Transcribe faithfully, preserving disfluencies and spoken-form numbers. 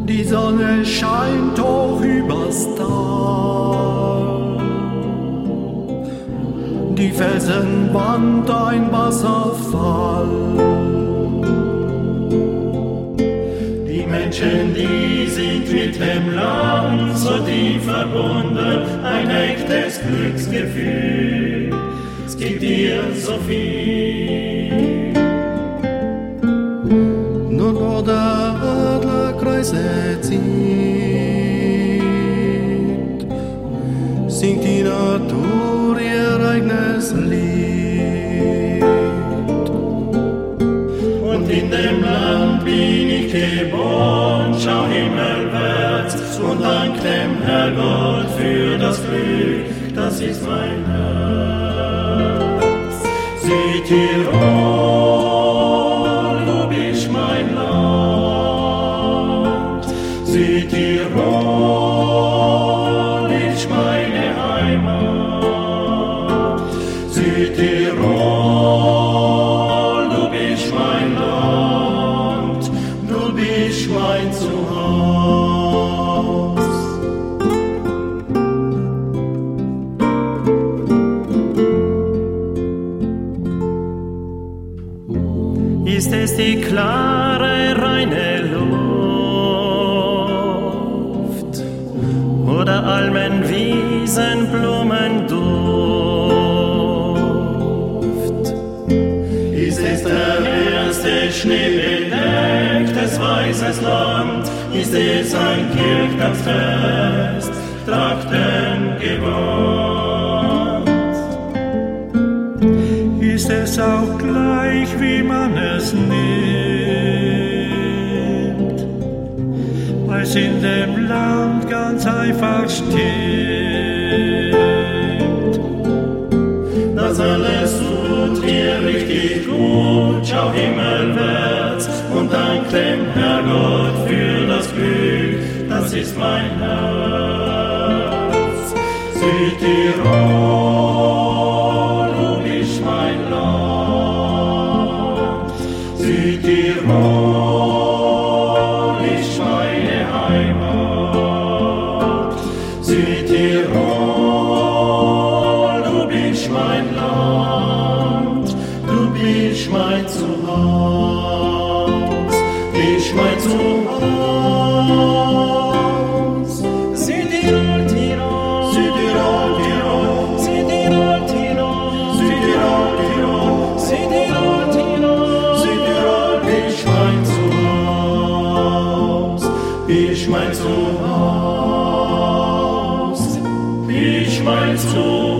Die Sonne scheint hoch übers Tal. Die Felsenwand ein Wasserfall. Die Menschen, die sind mit dem Land so tief verbunden, ein echtes Glücksgefühl. Es gibt dir so viel. Nur wo der Adler Kreise zieht, singt die Natur ihr eigenes Lied. Und in dem Land bin ich geboren, schau himmelwärts und dank dem Herrgott für das Glück, das ist mein Herz. Südtirol, du bist mein Land. Südtirol ist meine Heimat. Südtirol, du bist mein Land, du bist mein Zuhause. Ist es die klare, reine Luft oder Almen, Wiesen, Blumenduft? Ist es der erste schneebedecktes weißes Land? Ist es ein Kirchtagsfest, Trachtengewand? Ist es auch gleich, wie man es nimmt, weil's in dem Land ganz einfach stimmt, das alles tut dir richtig gut, schau himmelwärts und dank dem Herrgott für das Glück, das ist mein Herz. Südtirol, du bist mein Land. Südtirol ist meine Heimat. Südtirol, du bist mein Land. Du bist mein Zuhause. Bist mein Zuhause. Südtirol, Tirol. Südtirol, Tirol. Südtirol, Tirol. Südtirol, Tirol. Südtirol, Tirol. Südtirol, bist mein Zuhause. Bist mein Zuhause. Bist mein Zuhause.